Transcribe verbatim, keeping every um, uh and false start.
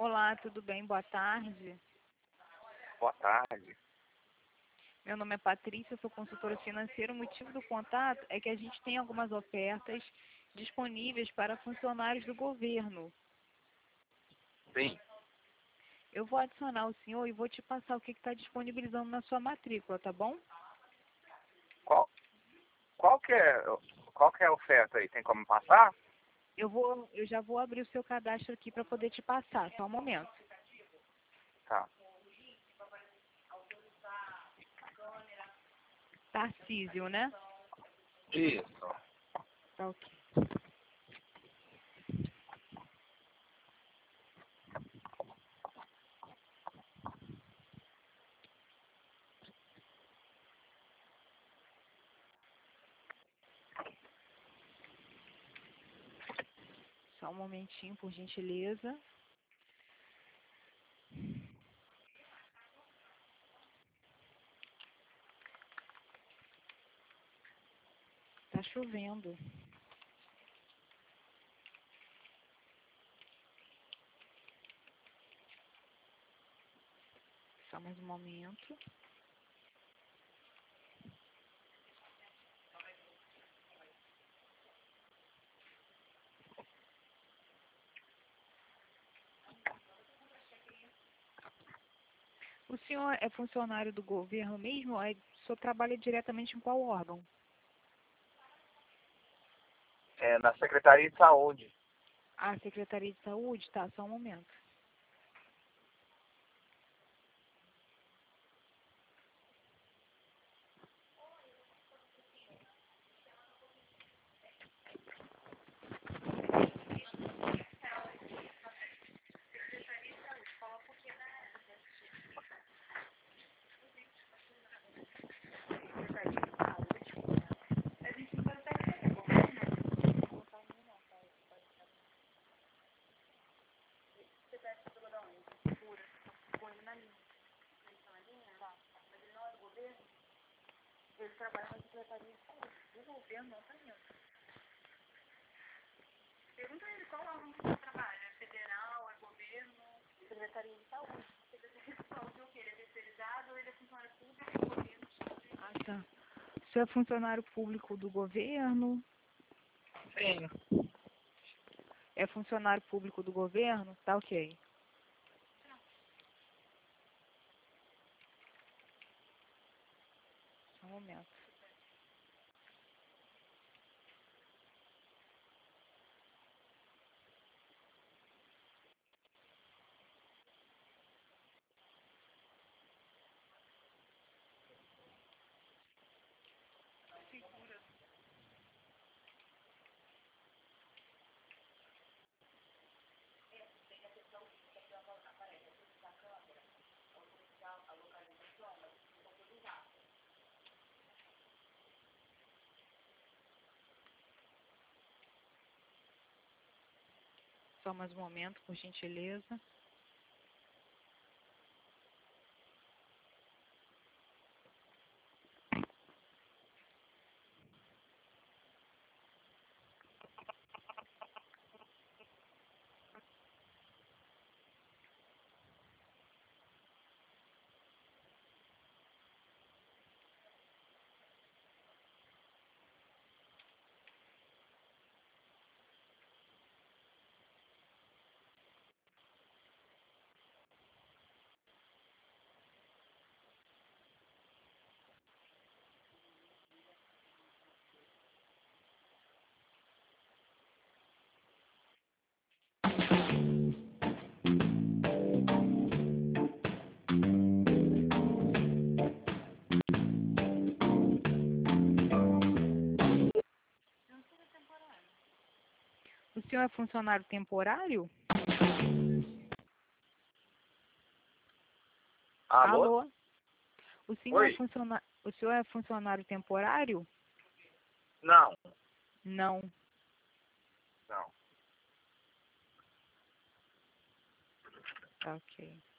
Olá, tudo bem? Boa tarde. Boa tarde. Meu nome é Patrícia, eu sou consultora financeira. O motivo do contato é que a gente tem algumas ofertas disponíveis para funcionários do governo. Sim. Eu vou adicionar o senhor e vou te passar o que está disponibilizando na sua matrícula, tá bom? Qual, qual que é, qual que é a oferta aí? Tem como passar? Eu, vou, eu já vou abrir o seu cadastro aqui para poder te passar, só um momento. Tá. Tarcísio, né? Isso. Tá ok. Só um momentinho, por gentileza. Tá chovendo. Só mais um momento. O senhor é funcionário do governo mesmo? É, o senhor trabalha diretamente em qual órgão? É na Secretaria de Saúde. Ah, Secretaria de Saúde? Tá, só um momento. Ele trabalha na Secretaria de Saúde do governo, não tá indo. Pergunta a ele qual órgão que você trabalha. É federal, é governo? Secretaria de Saúde. Secretaria de Saúde é o quê? Ele é terceirizado ou ele é funcionário público do governo? Ah, tá. O senhor é funcionário público do governo? Sim. É funcionário público do governo? Tá ok. Só um momento. Só mais um momento, por gentileza. O senhor é funcionário temporário? Alô? Alô? O senhor é Oi? funcionário, o senhor é funcionário temporário? Não. Não. Não. Tá ok.